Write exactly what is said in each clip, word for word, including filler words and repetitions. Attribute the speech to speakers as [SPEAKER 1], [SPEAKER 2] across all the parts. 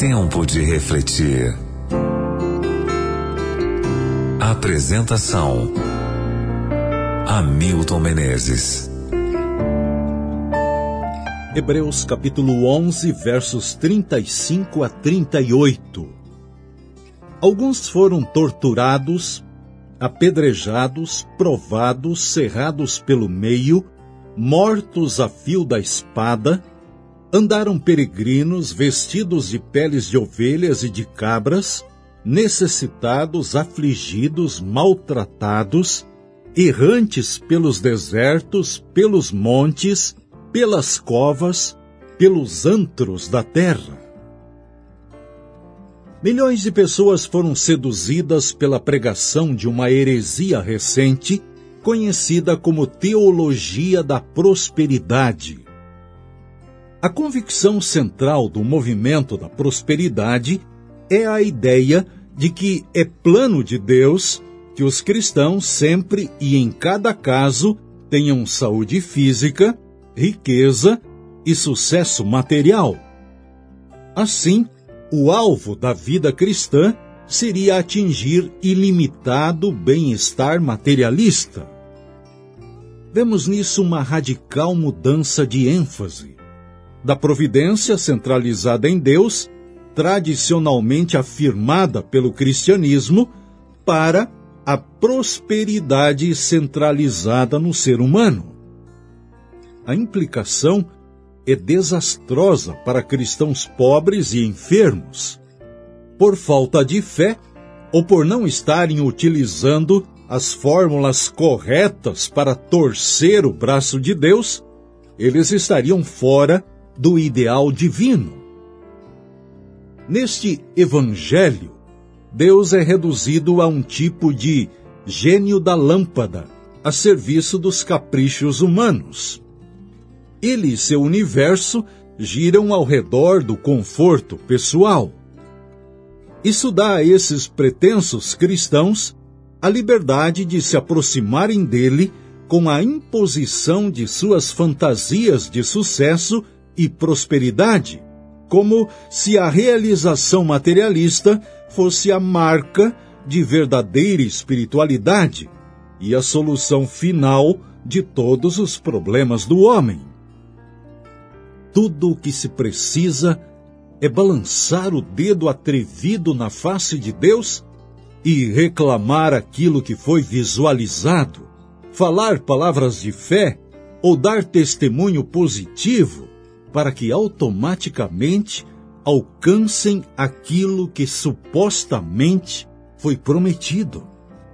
[SPEAKER 1] Tempo de refletir. Apresentação: Hamilton Menezes.
[SPEAKER 2] Hebreus capítulo onze, versos trinta e cinco a trinta e oito. Alguns foram torturados, apedrejados, provados, cerrados pelo meio, mortos a fio da espada, andaram peregrinos, vestidos de peles de ovelhas e de cabras, necessitados, afligidos, maltratados, errantes pelos desertos, pelos montes, pelas covas, pelos antros da terra. Milhões de pessoas foram seduzidas pela pregação de uma heresia recente, conhecida como teologia da prosperidade. A convicção central do movimento da prosperidade é a ideia de que é plano de Deus que os cristãos sempre e em cada caso tenham saúde física, riqueza e sucesso material. Assim, o alvo da vida cristã seria atingir ilimitado bem-estar materialista. Vemos nisso uma radical mudança de ênfase da providência centralizada em Deus, tradicionalmente afirmada pelo cristianismo, para a prosperidade centralizada no ser humano. A implicação é desastrosa para cristãos pobres e enfermos. Por falta de fé, ou por não estarem utilizando as fórmulas corretas para torcer o braço de Deus, eles estariam fora do ideal divino. Neste evangelho, Deus é reduzido a um tipo de gênio da lâmpada, a serviço dos caprichos humanos. Ele e seu universo giram ao redor do conforto pessoal. Isso dá a esses pretensos cristãos a liberdade de se aproximarem dele com a imposição de suas fantasias de sucesso e prosperidade, como se a realização materialista fosse a marca de verdadeira espiritualidade e a solução final de todos os problemas do homem. Tudo o que se precisa é balançar o dedo atrevido na face de Deus e reclamar aquilo que foi visualizado, falar palavras de fé ou dar testemunho positivo para que automaticamente alcancem aquilo que supostamente foi prometido.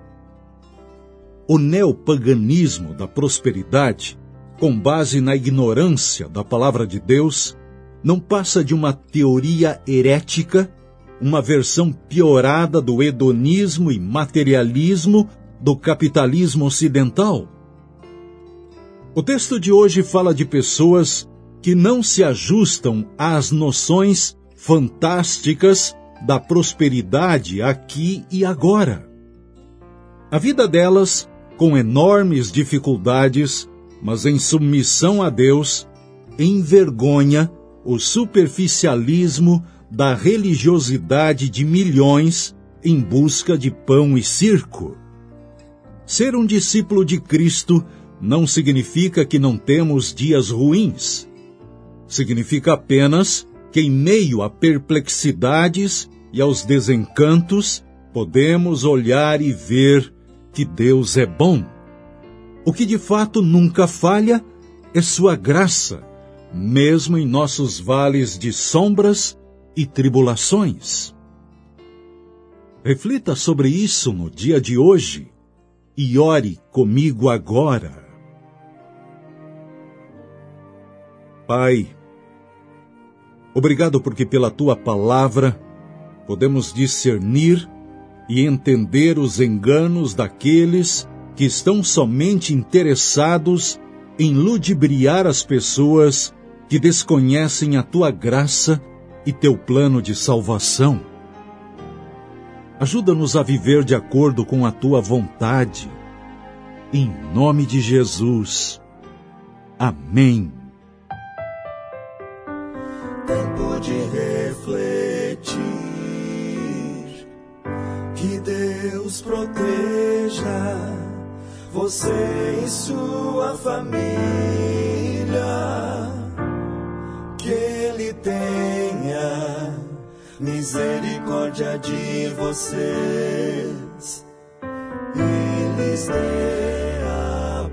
[SPEAKER 2] O neopaganismo da prosperidade, com base na ignorância da palavra de Deus, não passa de uma teoria herética, uma versão piorada do hedonismo e materialismo do capitalismo ocidental. O texto de hoje fala de pessoas que não se ajustam às noções fantásticas da prosperidade aqui e agora. A vida delas, com enormes dificuldades, mas em submissão a Deus, envergonha o superficialismo da religiosidade de milhões em busca de pão e circo. Ser um discípulo de Cristo não significa que não temos dias ruins. Significa apenas que, em meio a perplexidades e aos desencantos, podemos olhar e ver que Deus é bom. O que de fato nunca falha é sua graça, mesmo em nossos vales de sombras e tribulações. Reflita sobre isso no dia de hoje e ore comigo agora. Pai, obrigado porque pela Tua palavra podemos discernir e entender os enganos daqueles que estão somente interessados em ludibriar as pessoas que desconhecem a Tua graça e Teu plano de salvação. Ajuda-nos a viver de acordo com a Tua vontade. Em nome de Jesus. Amém.
[SPEAKER 3] Tempo de refletir. pedir que Deus proteja você e sua família, que Ele tenha misericórdia de vocês e lhes dê a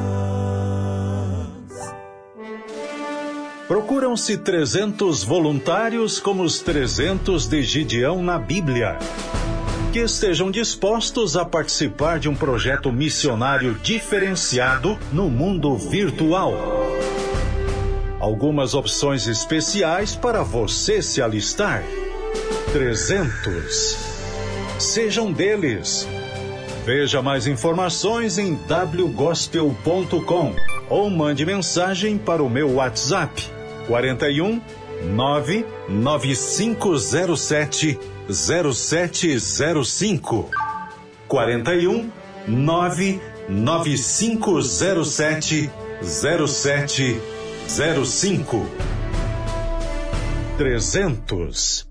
[SPEAKER 3] paz.
[SPEAKER 2] Procuram-se trezentos voluntários como os trezentos de Gideão na Bíblia, que estejam dispostos a participar de um projeto missionário diferenciado no mundo virtual. Algumas opções especiais para você se alistar. trezentos. Sejam deles. Veja mais informações em w gospel ponto com ou mande mensagem para o meu WhatsApp quarenta e um, nove nove cinco zero sete, zero sete zero cinco. quarenta e um, nove nove cinco zero sete, zero sete zero cinco. trezentos.